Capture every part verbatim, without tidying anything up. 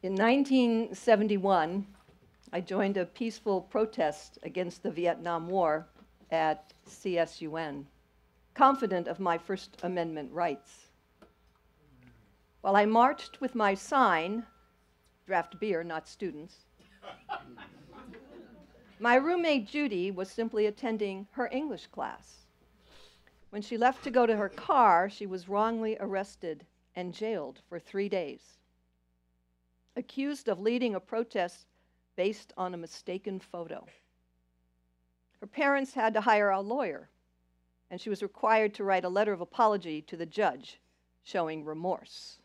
In nineteen seventy-one, I joined a peaceful protest against the Vietnam War at C S U N, confident of my First Amendment rights. While I marched with my sign, draft beer, not students, my roommate Judy was simply attending her English class. When she left to go to her car, she was wrongly arrested and jailed for three days, accused of leading a protest based on a mistaken photo. Her parents had to hire a lawyer, and she was required to write a letter of apology to the judge showing remorse.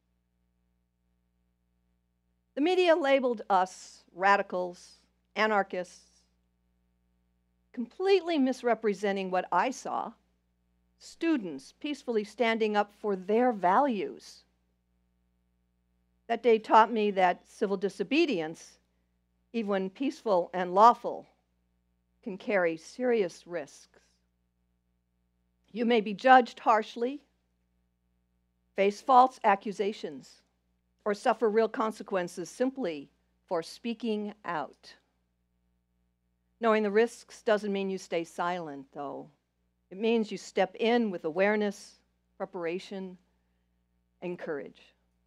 The media labeled us radicals, anarchists, completely misrepresenting what I saw: students peacefully standing up for their values. That day taught me that civil disobedience, even when peaceful and lawful, can carry serious risks. You may be judged harshly, face false accusations, or suffer real consequences simply for speaking out. Knowing the risks doesn't mean you stay silent, though. It means you step in with awareness, preparation, and courage.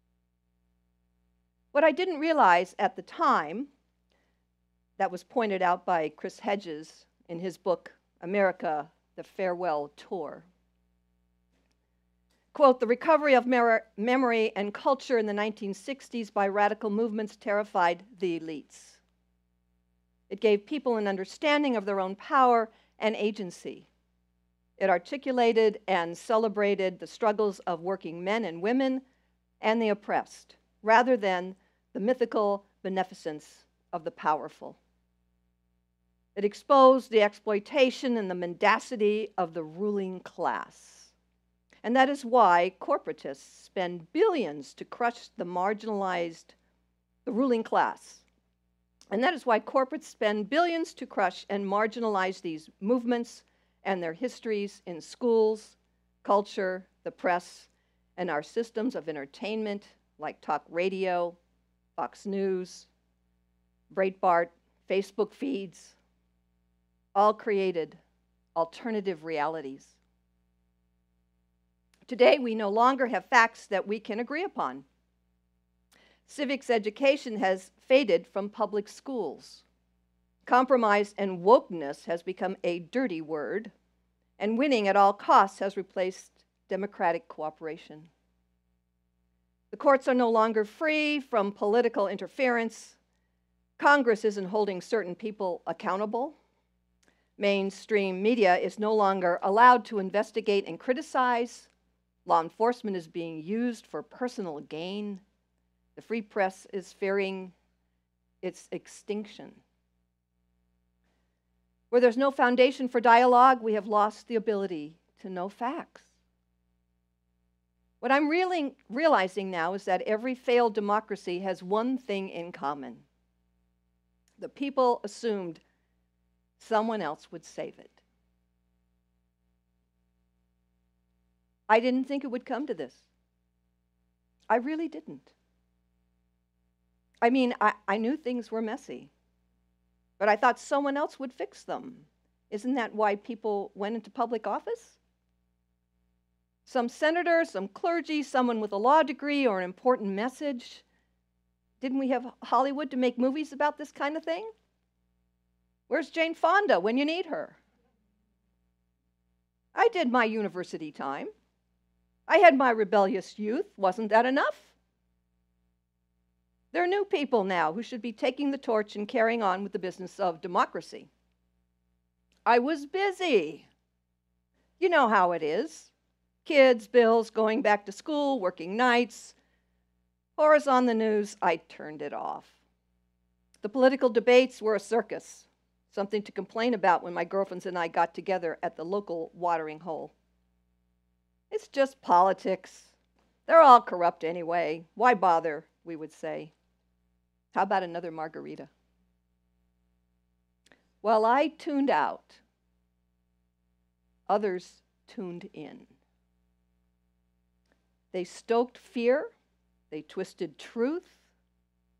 What I didn't realize at the time, that was pointed out by Chris Hedges in his book, America, the Farewell Tour. Quote, "The recovery of memory and culture in the nineteen sixties by radical movements terrified the elites. It gave people an understanding of their own power and agency. It articulated and celebrated the struggles of working men and women and the oppressed, rather than the mythical beneficence of the powerful. It exposed the exploitation and the mendacity of the ruling class. And that is why corporatists spend billions to crush the marginalized, the ruling class. And that is why corporates spend billions to crush and marginalize these movements and their histories in schools, culture, the press, and our systems of entertainment like talk radio, Fox News, Breitbart, Facebook feeds, all created alternative realities. Today, we no longer have facts that we can agree upon. Civics education has faded from public schools. Compromise and wokeness has become a dirty word, and winning at all costs has replaced democratic cooperation. The courts are no longer free from political interference. Congress isn't holding certain people accountable. Mainstream media is no longer allowed to investigate and criticize. Law enforcement is being used for personal gain. The free press is fearing its extinction. Where there's no foundation for dialogue, we have lost the ability to know facts. What I'm really realizing now is that every failed democracy has one thing in common. The people assumed someone else would save it. I didn't think it would come to this. I really didn't. I mean, I, I knew things were messy, but I thought someone else would fix them. Isn't that why people went into public office? Some senator, some clergy, someone with a law degree or an important message. Didn't we have Hollywood to make movies about this kind of thing? Where's Jane Fonda when you need her? I did my university time. I had my rebellious youth. Wasn't that enough? There are new people now who should be taking the torch and carrying on with the business of democracy. I was busy. You know how it is. Kids, bills, going back to school, working nights. Horrors on the news, I turned it off. The political debates were a circus, something to complain about when my girlfriends and I got together at the local watering hole. It's just politics. They're all corrupt anyway. Why bother, we would say. How about another margarita? While I tuned out, others tuned in. They stoked fear, they twisted truth,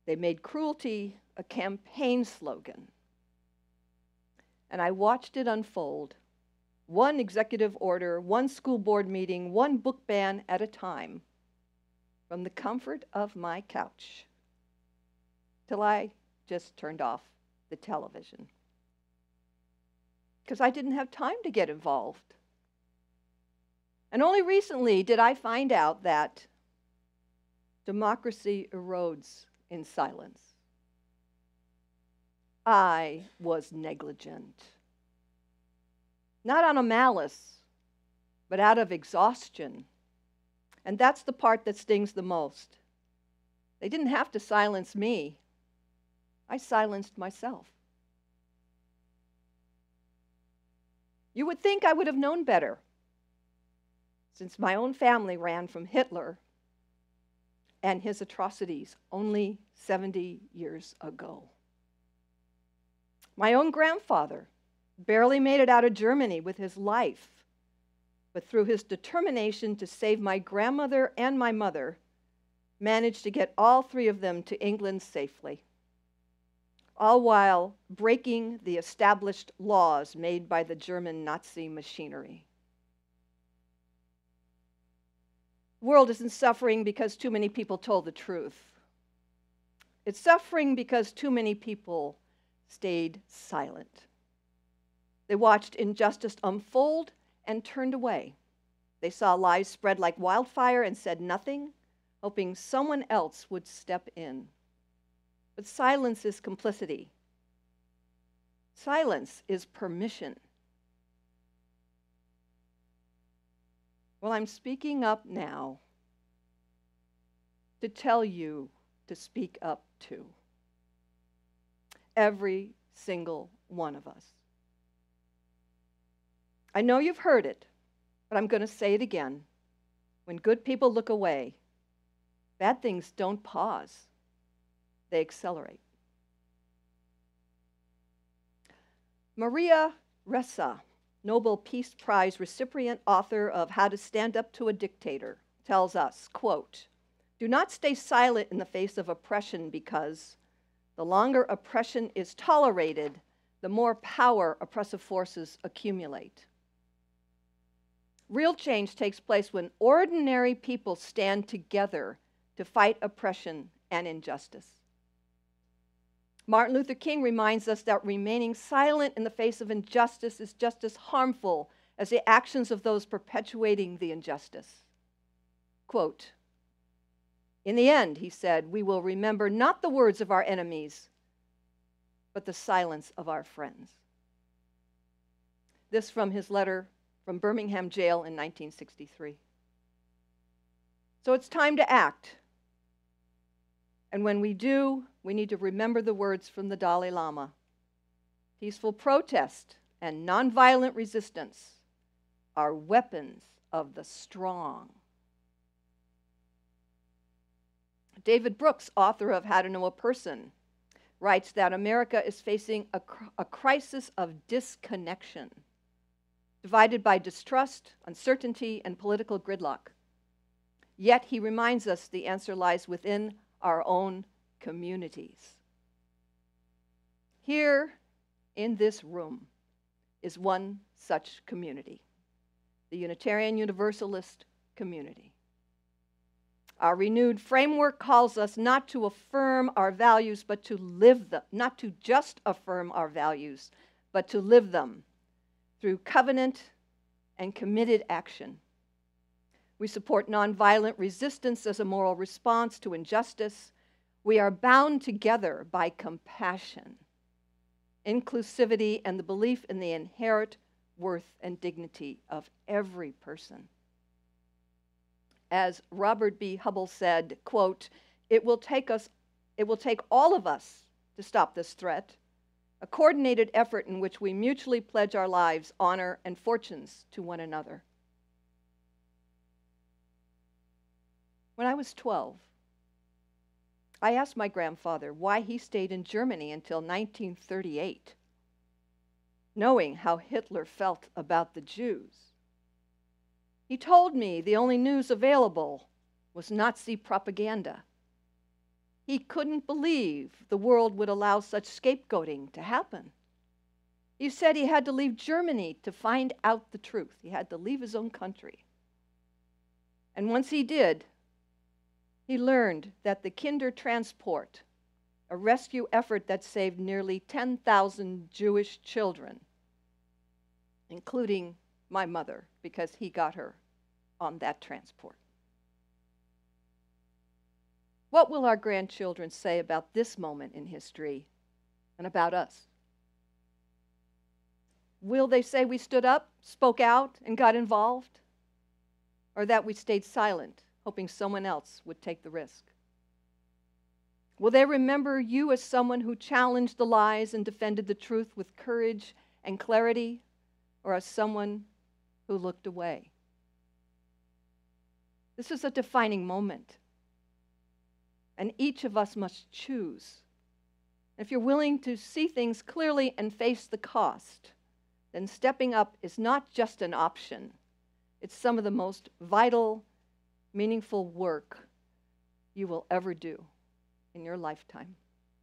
They made cruelty a campaign slogan. And I watched it unfold, one executive order, one school board meeting, one book ban at a time, from the comfort of my couch, till I just turned off the television. Because I didn't have time to get involved. And only recently did I find out that democracy erodes in silence. I was negligent. Not out of malice, but out of exhaustion. And that's the part that stings the most. They didn't have to silence me. I silenced myself. You would think I would have known better, since my own family ran from Hitler and his atrocities only seventy years ago. My own grandfather barely made it out of Germany with his life, but through his determination to save my grandmother and my mother, managed to get all three of them to England safely, all while breaking the established laws made by the German Nazi machinery. The world isn't suffering because too many people told the truth. It's suffering because too many people stayed silent. They watched injustice unfold and turned away. They saw lies spread like wildfire and said nothing, hoping someone else would step in. But silence is complicity. Silence is permission. Well, I'm speaking up now to tell you to speak up too. Every single one of us. I know you've heard it, but I'm going to say it again. When good people look away, bad things don't pause. They accelerate. Maria Ressa, Nobel Peace Prize recipient, author of How to Stand Up to a Dictator, tells us, quote, "Do not stay silent in the face of oppression, because the longer oppression is tolerated, the more power oppressive forces accumulate. Real change takes place when ordinary people stand together to fight oppression and injustice." Martin Luther King reminds us that remaining silent in the face of injustice is just as harmful as the actions of those perpetuating the injustice. Quote, "In the end," he said, "we will remember not the words of our enemies, but the silence of our friends." This from his letter from Birmingham jail in nineteen sixty-three. So it's time to act. And when we do, we need to remember the words from the Dalai Lama. Peaceful protest and nonviolent resistance are weapons of the strong. David Brooks, author of How to Know a Person, writes that America is facing a, cr- a crisis of disconnection, divided by distrust, uncertainty, and political gridlock. Yet he reminds us the answer lies within our own communities. Here in this room is one such community, the Unitarian Universalist community. Our renewed framework calls us not to affirm our values, but to live them, not to just affirm our values, but to live them through covenant and committed action. We support nonviolent resistance as a moral response to injustice. We are bound together by compassion, inclusivity, and the belief in the inherent worth and dignity of every person. As Robert B. Hubble said, quote, "It will take us, it will take all of us to stop this threat, a coordinated effort in which we mutually pledge our lives, honor, and fortunes to one another." When I was twelve, I asked my grandfather why he stayed in Germany until nineteen thirty-eight, knowing how Hitler felt about the Jews. He told me the only news available was Nazi propaganda. He couldn't believe the world would allow such scapegoating to happen. He said he had to leave Germany to find out the truth. He had to leave his own country. And once he did, he learned that the Kindertransport, a rescue effort that saved nearly ten thousand Jewish children, including my mother, because he got her on that transport. What will our grandchildren say about this moment in history and about us? Will they say we stood up, spoke out, and got involved? Or that we stayed silent, hoping someone else would take the risk? Will they remember you as someone who challenged the lies and defended the truth with courage and clarity, or as someone who looked away? This is a defining moment, and each of us must choose. If you're willing to see things clearly and face the cost, then stepping up is not just an option. It's some of the most vital, meaningful work you will ever do in your lifetime.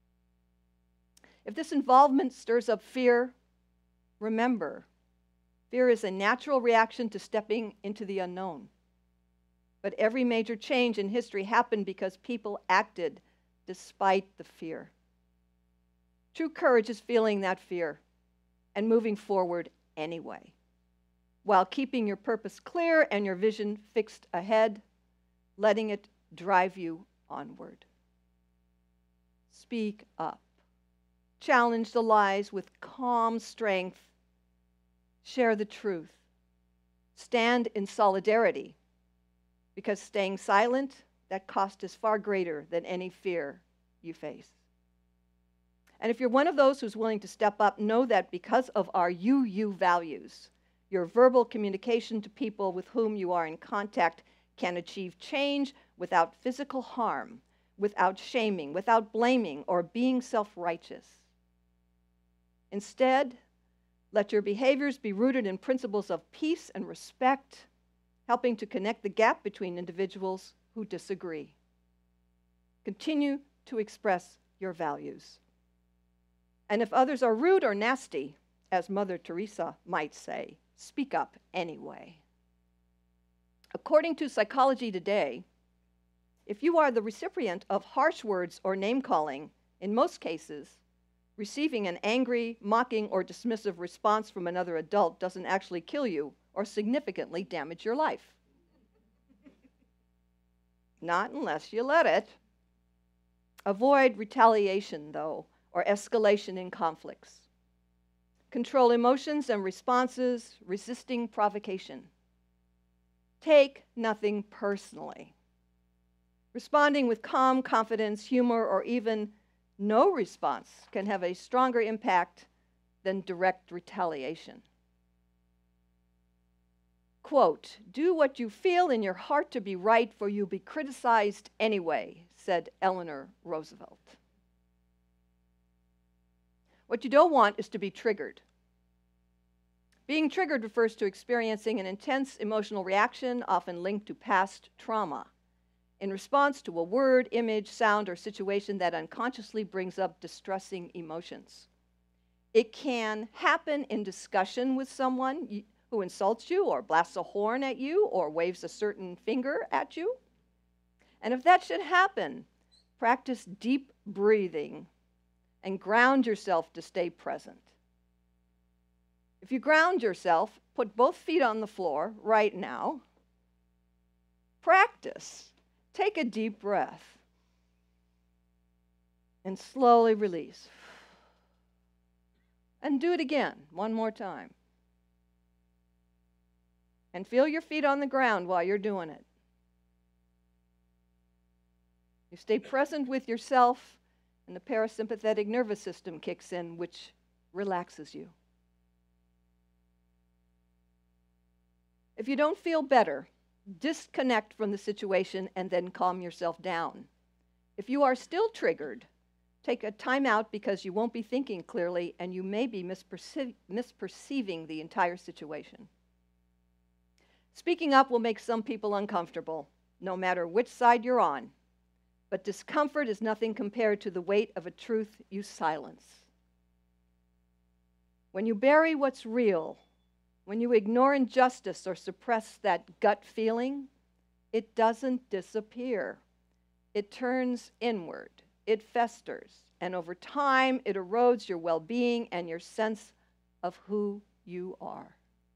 If this involvement stirs up fear, remember, fear is a natural reaction to stepping into the unknown. But every major change in history happened because people acted despite the fear. True courage is feeling that fear and moving forward anyway, while keeping your purpose clear and your vision fixed ahead, letting it drive you onward. Speak up. Challenge the lies with calm strength. Share the truth. Stand in solidarity, because staying silent, that cost is far greater than any fear you face. And if you're one of those who's willing to step up, know that because of our you, you values, your verbal communication to people with whom you are in contact can achieve change without physical harm, without shaming, without blaming, or being self-righteous. Instead, let your behaviors be rooted in principles of peace and respect, helping to connect the gap between individuals who disagree. Continue to express your values. And if others are rude or nasty, as Mother Teresa might say, speak up anyway. According to Psychology Today, if you are the recipient of harsh words or name-calling, in most cases, receiving an angry, mocking, or dismissive response from another adult doesn't actually kill you or significantly damage your life. Not unless you let it. Avoid retaliation, though, or escalation in conflicts. Control emotions and responses, resisting provocation. Take nothing personally. Responding with calm confidence, humor, or even no response can have a stronger impact than direct retaliation. Quote, "Do what you feel in your heart to be right, for you'll be criticized anyway," said Eleanor Roosevelt. What you don't want is to be triggered. Being triggered refers to experiencing an intense emotional reaction, often linked to past trauma, in response to a word, image, sound, or situation that unconsciously brings up distressing emotions. It can happen in discussion with someone who insults you or blasts a horn at you or waves a certain finger at you. And if that should happen, practice deep breathing and ground yourself to stay present. If you ground yourself, put both feet on the floor right now. Practice. Take a deep breath and slowly release. And do it again, one more time. And feel your feet on the ground while you're doing it. You stay present with yourself, and the parasympathetic nervous system kicks in, which relaxes you. If you don't feel better, disconnect from the situation and then calm yourself down. If you are still triggered, take a time out because you won't be thinking clearly and you may be misperce- misperceiving the entire situation. Speaking up will make some people uncomfortable, no matter which side you're on. but discomfort is nothing compared to the weight of a truth you silence. When you bury what's real, when you ignore injustice or suppress that gut feeling, it doesn't disappear. It turns inward, it festers, and over time it erodes your well-being and your sense of who you are.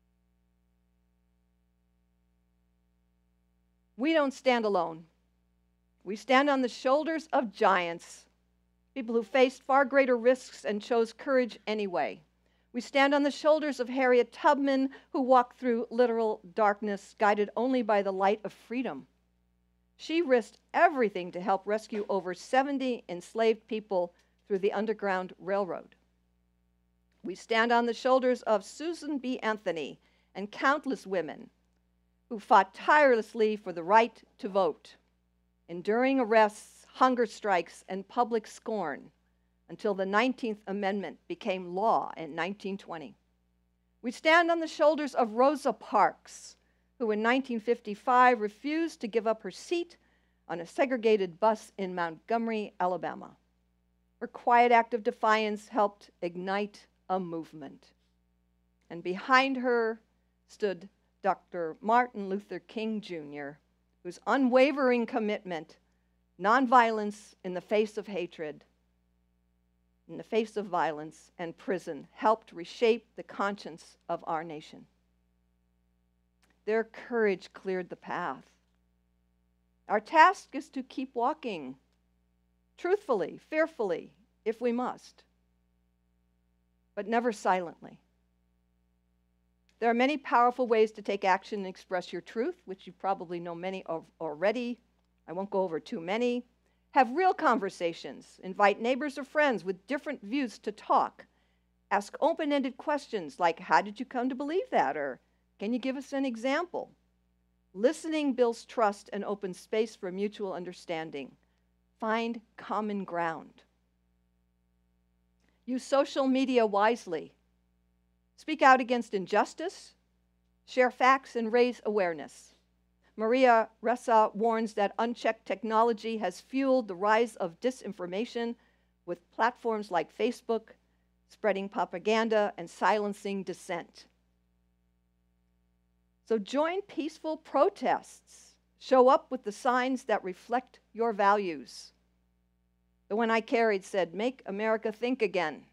We don't stand alone. We stand on the shoulders of giants, people who faced far greater risks and chose courage anyway. We stand on the shoulders of Harriet Tubman, who walked through literal darkness, guided only by the light of freedom. She risked everything to help rescue over seventy enslaved people through the Underground Railroad. We stand on the shoulders of Susan B. Anthony and countless women who fought tirelessly for the right to vote, enduring arrests, hunger strikes, and public scorn until the nineteenth Amendment became law in nineteen twenty. We stand on the shoulders of Rosa Parks, who in nineteen fifty-five refused to give up her seat on a segregated bus in Montgomery, Alabama. Her quiet act of defiance helped ignite a movement. And behind her stood Doctor Martin Luther King Junior, whose unwavering commitment, nonviolence in the face of hatred, in the face of violence and prison, helped reshape the conscience of our nation. Their courage cleared the path. Our task is to keep walking, truthfully, fearfully, if we must, but never silently. There are many powerful ways to take action and express your truth, which you probably know many of already. I won't go over too many. Have real conversations. Invite neighbors or friends with different views to talk. Ask open-ended questions like, how did you come to believe that? Or, can you give us an example? Listening builds trust and opens space for mutual understanding. Find common ground. Use social media wisely. Speak out against injustice, share facts, and raise awareness. Maria Ressa warns that unchecked technology has fueled the rise of disinformation, with platforms like Facebook spreading propaganda and silencing dissent. So join peaceful protests. Show up with the signs that reflect your values. The one I carried said, "Make America think again."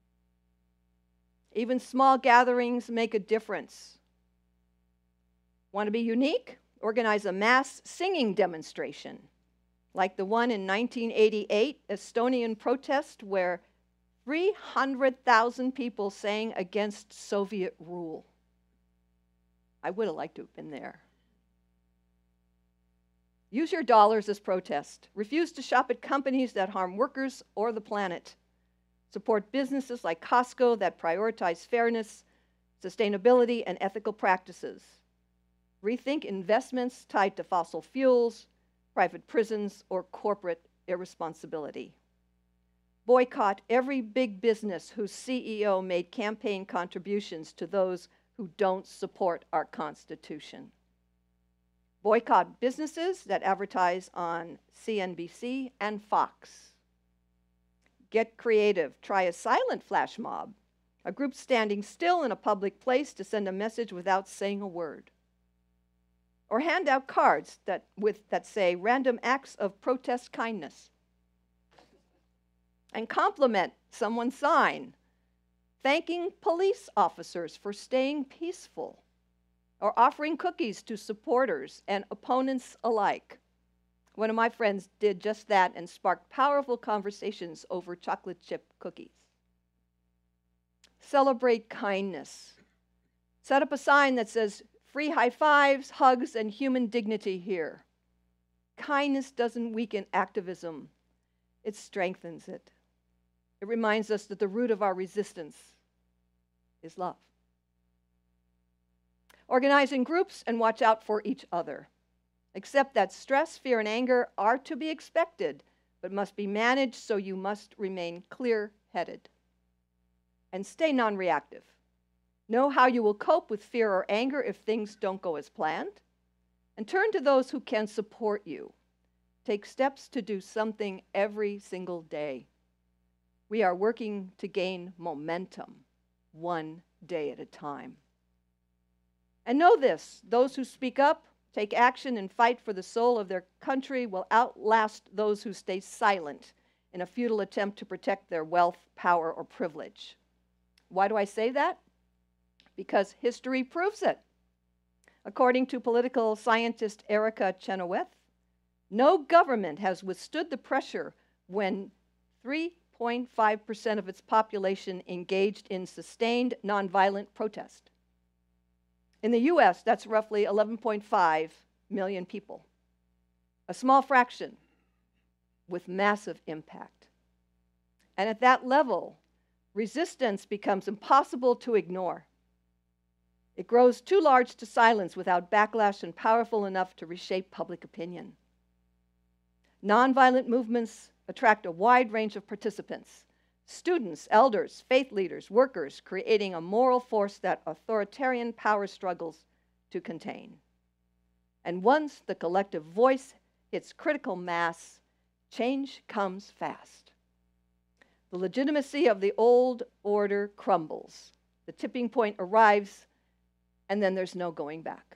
Even small gatherings make a difference. Want to be unique? Organize a mass singing demonstration, like the one in nineteen eighty-eight Estonian protest, where three hundred thousand people sang against Soviet rule. I would have liked to have been there. Use your dollars as protest. Refuse to shop at companies that harm workers or the planet. Support businesses like Costco that prioritize fairness, sustainability, and ethical practices. Rethink investments tied to fossil fuels, private prisons, or corporate irresponsibility. Boycott every big business whose C E O made campaign contributions to those who don't support our Constitution. Boycott businesses that advertise on C N B C and Fox. Get creative. Try a silent flash mob, a group standing still in a public place to send a message without saying a word. Or hand out cards that, with, that say random acts of protest kindness. And compliment someone's sign, thanking police officers for staying peaceful, or offering cookies to supporters and opponents alike. One of my friends did just that and sparked powerful conversations over chocolate chip cookies. Celebrate kindness. Set up a sign that says, "Free high fives, hugs, and human dignity here." Kindness doesn't weaken activism, it strengthens it. It reminds us that the root of our resistance is love. Organize in groups and watch out for each other. Accept that stress, fear, and anger are to be expected, but must be managed, so you must remain clear-headed. And stay non-reactive. Know how you will cope with fear or anger if things don't go as planned, and turn to those who can support you. take steps to do something every single day. We are working to gain momentum, one day at a time. And know this, those who speak up, take action, and fight for the soul of their country will outlast those who stay silent in a futile attempt to protect their wealth, power, or privilege. Why do I say that? Because history proves it. According to political scientist Erica Chenoweth, no government has withstood the pressure when three point five percent of its population engaged in sustained nonviolent protest. In the U S, that's roughly eleven point five million people, a small fraction with massive impact. And at that level, resistance becomes impossible to ignore. It grows too large to silence without backlash and powerful enough to reshape public opinion. Nonviolent movements attract a wide range of participants: students, elders, faith leaders, workers, creating a moral force that authoritarian power struggles to contain. And once the collective voice hits critical mass, change comes fast. The legitimacy of the old order crumbles. The tipping point arrives, and then there's no going back.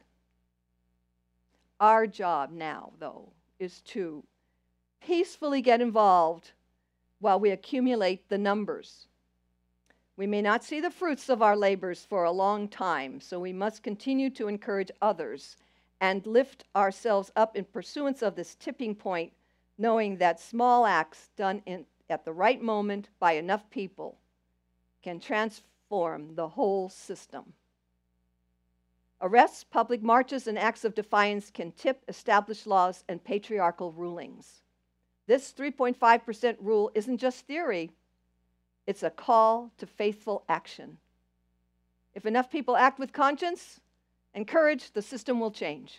Our job now, though, is to peacefully get involved while we accumulate the numbers. We may not see the fruits of our labors for a long time, so we must continue to encourage others and lift ourselves up in pursuance of this tipping point, knowing that small acts done in, at the right moment by enough people can transform the whole system. Arrests, public marches, and acts of defiance can tip established laws and patriarchal rulings. This three point five percent rule isn't just theory, it's a call to faithful action. If enough people act with conscience and courage, the system will change.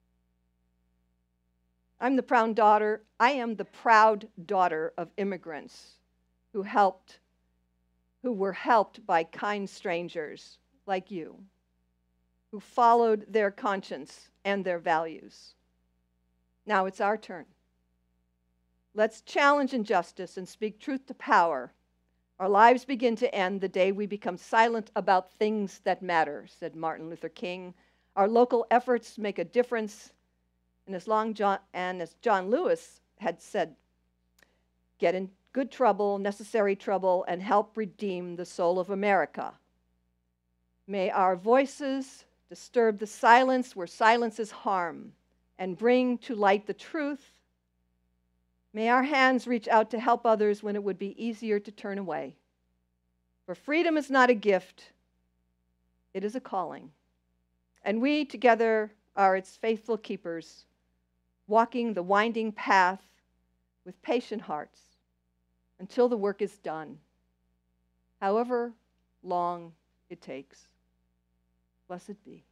I'm the proud daughter, I am the proud daughter of immigrants who helped, who were helped by kind strangers like you, who followed their conscience and their values. Now it's our turn. Let's challenge injustice and speak truth to power. Our lives begin to end the day we become silent about things that matter, said Martin Luther King. Our local efforts make a difference. And as, long John, and as John Lewis had said, get in good trouble, necessary trouble, and help redeem the soul of America. May our voices disturb the silence where silence is harm, and bring to light the truth. May our hands reach out to help others when it would be easier to turn away. For freedom is not a gift, it is a calling. And we together are its faithful keepers, walking the winding path with patient hearts until the work is done, however long it takes. Blessed be.